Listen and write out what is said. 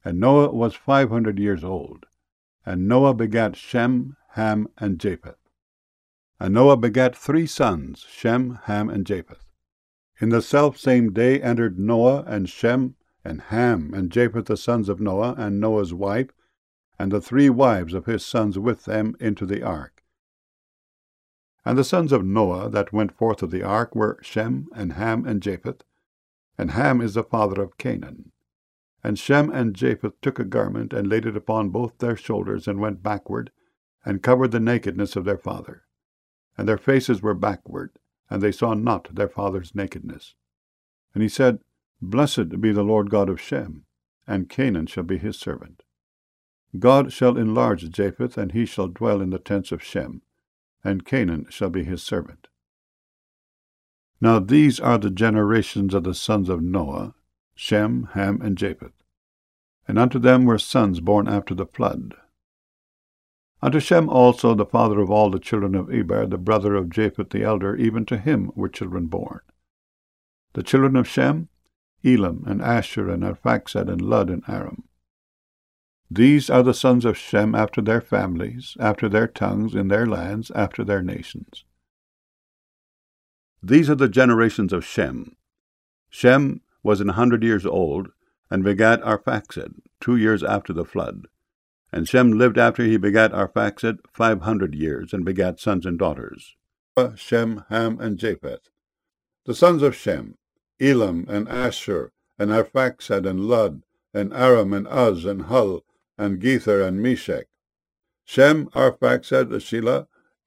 And Noah was 500 years old. And Noah begat Shem, Ham, and Japheth. And Noah begat 3 sons, Shem, Ham, and Japheth. In the selfsame day entered Noah and Shem and Ham and Japheth the sons of Noah, and Noah's wife, and the 3 wives of his sons with them, into the ark. And the sons of Noah that went forth of the ark were Shem and Ham and Japheth. And Ham is the father of Canaan. And Shem and Japheth took a garment, and laid it upon both their shoulders, and went backward, and covered the nakedness of their father. And their faces were backward, and they saw not their father's nakedness. And he said, Blessed be the Lord God of Shem, and Canaan shall be his servant. God shall enlarge Japheth, and he shall dwell in the tents of Shem, and Canaan shall be his servant. Now these are the generations of the sons of Noah, Shem, Ham, and Japheth. And unto them were sons born after the flood. Unto Shem also, the father of all the children of Eber, the brother of Japheth the elder, even to him were children born. The children of Shem, Elam, and Asher, and Arphaxad, and Lud, and Aram. These are the sons of Shem after their families, after their tongues, in their lands, after their nations. These are the generations of Shem. Shem was 100 years old, and begat Arphaxad 2 years after the flood. And Shem lived after he begat Arphaxad 500 years, and begat sons and daughters. Shem, Ham, and Japheth. The sons of Shem, Elam, and Asher, and Arphaxad, and Lud, and Aram, and Uz, and Hul, and Gether, and Meshech. Shem, Arphaxad, Shelah,